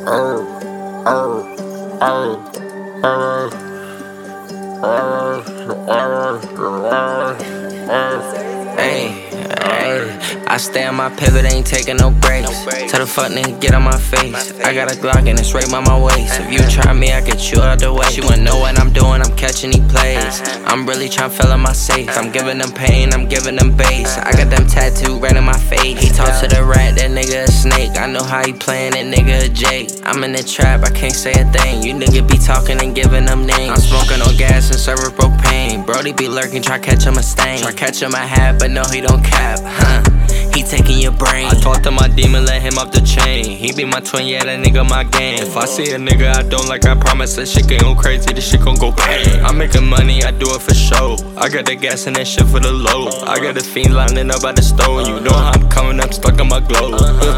I stay on my pivot, ain't taking no breaks. Tell the fuck nigga get on my face. I got a Glock and it's right by my waist. If you try me, I get you out the way. She wanna know what I'm doing, I'm catching these plays. I'm really tryna fill up my safe. I'm giving them pain, I'm giving them bass. I got them tattooed right in my face. He talks to the rat, that nigga a snake. I know how he playin', that nigga a Jake. I'm in the trap, I can't say a thing. You nigga be talking and giving them names. I'm smoking on gas and serving propane. Brody be lurking, try catch him a stain. Try catch him a hat, but no, he don't cap, He taking your brain. I talked to my demon, let him off the chain. He be my twin, yeah, that nigga my game. If I see a nigga I don't like, I promise that shit gon' go crazy, this shit gon' go bang. I'm making money, I do it for show. I got the gas and that shit for the low. I got the fiend lining up by the stove. You know how I'm coming up, stuck on my glow.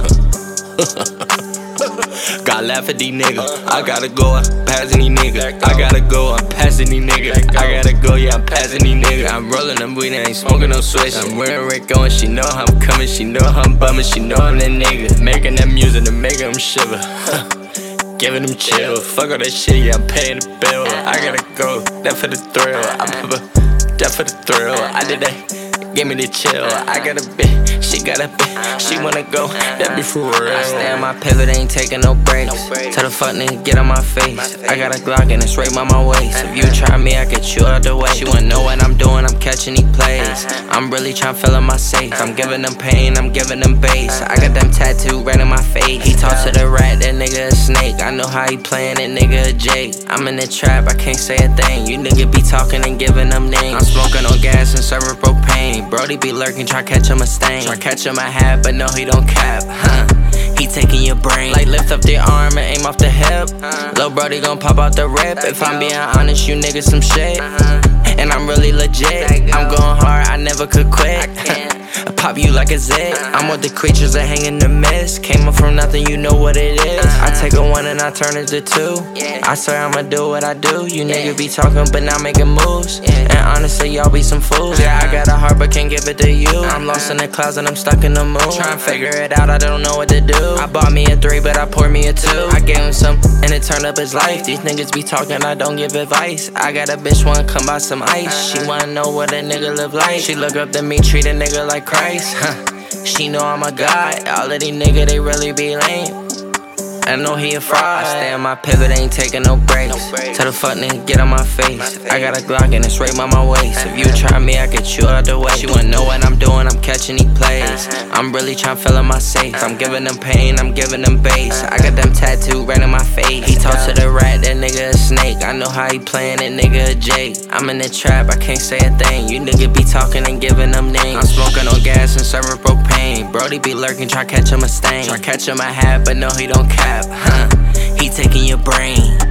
Gotta laugh at these niggas. I gotta go, I'm passing these niggas. I gotta go, I'm passing these niggas. I gotta go, yeah, I'm passing these niggas. I'm rolling them weed, I ain't smoking no switch. I'm wearing Rico and she know how I'm coming. She know how I'm bumming, she know I'm that nigga. Making that music to make them shiver. Giving them chill. Fuck all that shit, yeah, I'm paying the bill. I gotta go, that for the thrill. That for the thrill. I did that, give me the chill. I got a bitch, she got a bitch, she wanna go, that be for real. I stay on my pivot, ain't taking no breaks. Tell the fuck nigga get on my face. I got a Glock and it's right by my waist. If you try me, I get you out the way. She wanna know what I'm doing, I'm catching these plays. I'm really tryna fill up my safe. I'm giving them pain, I'm giving them bass. I got them tattooed right in my face. He talks to the rat, that nigga a snake. I know how he playin', that nigga a Jake. I'm in the trap, I can't say a thing. You nigga be talking and giving them names. I'm smoking on gas and serving propane. Brody be lurking, try catch him a stain. Try catch him a hat, but no, he don't cap, He taking your brain. Like lift up the arm and aim off the hip. Lil' Brody gon' pop out the rip. If I'm being honest, you niggas some shit. And I'm really legit. I'm going hard, I never could quit. I pop you like a zit. I'm with the creatures that hang in the mist. Came up from nothing, you know what it is. I take a one and I turn it to two. I swear I'ma do what I do. You niggas be talking but not making moves. And honestly, y'all be some fools. Yeah, I got a heart but can't give it to you. I'm lost in the clouds and I'm stuck in the moon. Trying to figure it out, I don't know what to do. I bought me a 3 but I poured me a 2. I gave him some and it turned up his life. These niggas be talking, I don't give advice. I got a bitch wanna come buy some ice. She wanna know what a nigga live like. She look up to me, treat a nigga like Christ. She know I'm a god. All of these niggas, they really be lame. I know he a fraud. I stay on my pivot, ain't taking no breaks. Tell the fuck nigga get on my face. I got a Glock and it's right by my waist. If you try me, I get you out the way. She wanna know what I'm doing, I'm catching these plays. I'm really tryna fill up my safe. I'm giving them pain, I'm giving them bass. I got them tattooed right in my face. He talks to the rat, that nigga a snake. I know how he playin', that nigga a Jake. I'm in the trap, I can't say a thing. You nigga be talking and giving them names. I'm smoking on gas and serving propane. Brody be lurking, try catch him a stain. Try catch him a hat, but no, he don't cap. He taking your brain.